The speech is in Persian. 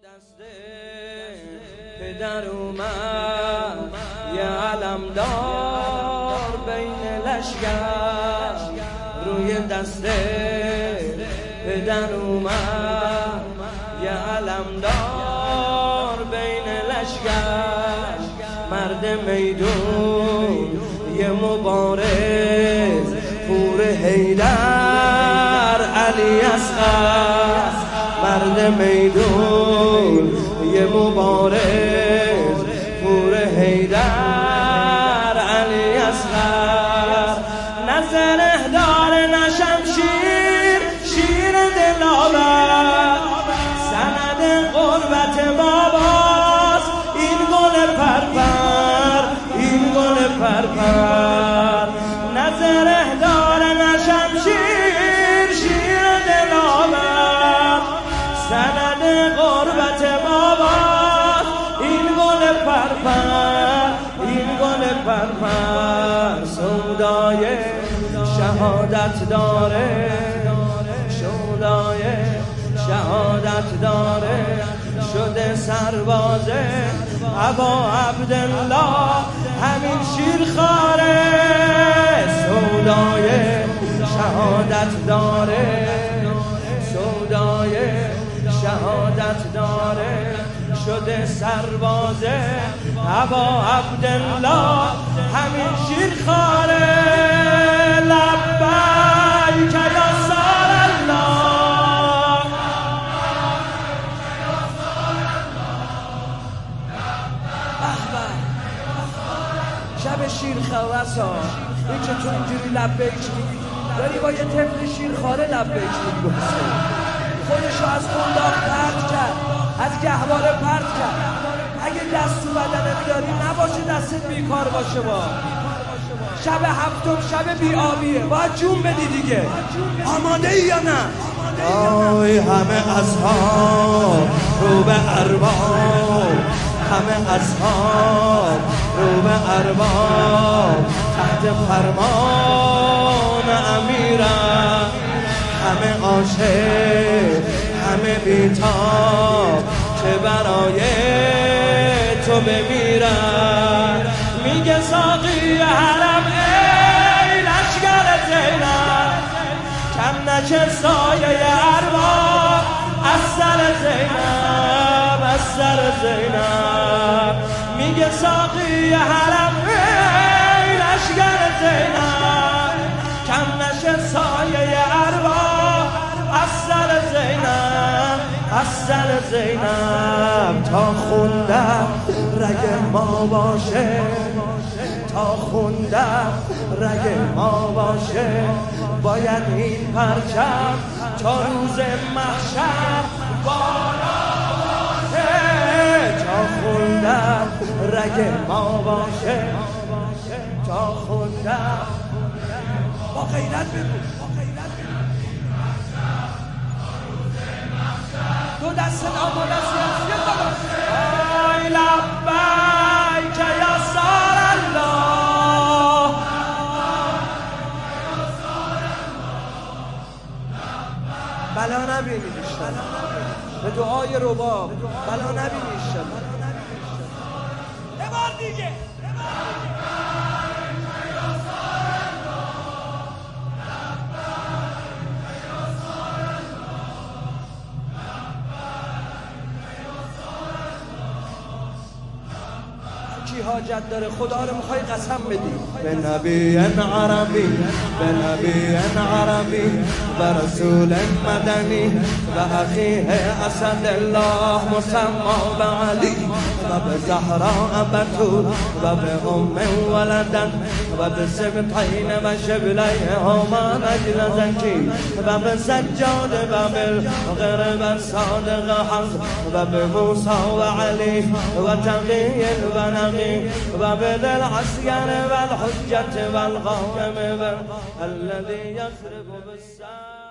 دست پدر اومد یه علمدار بین لشکر، روی دست پدر اومد یه علمدار بین لشکر، مرد میدون یه مبارز پور حیدر علی اصغر، مرد میدون یه مبارز پور حیدر علی اصغر، نظره داره نشمشیر شیر دلاور، سند قربت باباست این گل پرپر، این گل پرپر، نظره داره نشمشیر شیر دلاور، سند قربت باباست این گل پرپر، این گل پرپر، سودای شهادت داره، سودای شهادت داره، شده سربازه ابا عبدالله همین شیرخواره، سودای شهادت داره، سودای شهادت داره، شده سربازه ابا عبدالله همین شیرخواره، لبیک یا سار الله، شب شیرخواسا این که تو اینجوری لبیک میگی داری با یه طفل شیرخواره لبیک میگی، خودشو از قنداق پرت کرد، از گهواره پرت کرد، اگه دست تو بدنت داری نباشه دستت بیکار باشه، با شب هفتم شب بی‌آبیه باید جون بدی دیگه، آماده ای یا نه؟ آی همه اصحاب رو به ارباب، همه اصحاب رو به ارباب، تحت فرمان امیرم، همه عاشق همه بیتاب که برای تو بمیرن، میگه ساقی حرم ای لشکر زینب، کم نشه سایه ارباب از سر زینب، از سر زینب، میگه ساقی حرم ای لشکر زینب، کم نشه سایه ارباب از سر زینب، از سر زینب، تا خوندم رگ ما باشه، تا خوندم رگ ما باشه، باید این پرچم تا روز محشر بالا باشه، تا خوندم رگ ما باشه، تا خوندم با غیرت بگو، دو دست آماده است، آی لبیک یا سار الله، بلا نبینی بیشتر به دعای رباب، بلا نبینی بیشتر، یه بار دیگه کی حاجت داره خدا رو میخوای قسم بدی، به نبی عربی، به نبی عربی و رسول مدنی و اخیه اسد الله مسما به علی و به زهرا بتول و به ام ولدن و به سبطین و شبلیه هما نجل زکی و به سجاد و بالغرب صادق حق و به موسی و علی و تقی و نقی و به العسکر و الحجت و القائم الذي يخرب بالساعة.